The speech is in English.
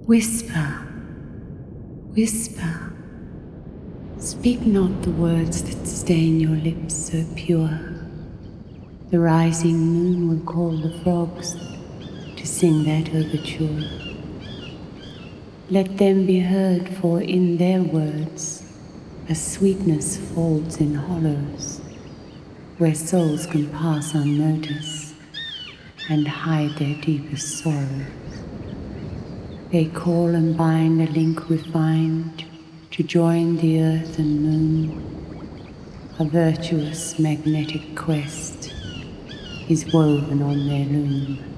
Whisper, whisper. Speak not the words that stain your lips so pure. The rising moon will call the frogs to sing that overture. Let them be heard, for in their words a sweetness folds in hollows, where souls can pass unnoticed and hide their deepest sorrows. They call and bind a link refined to join the earth and moon. A virtuous magnetic quest is woven on their loom.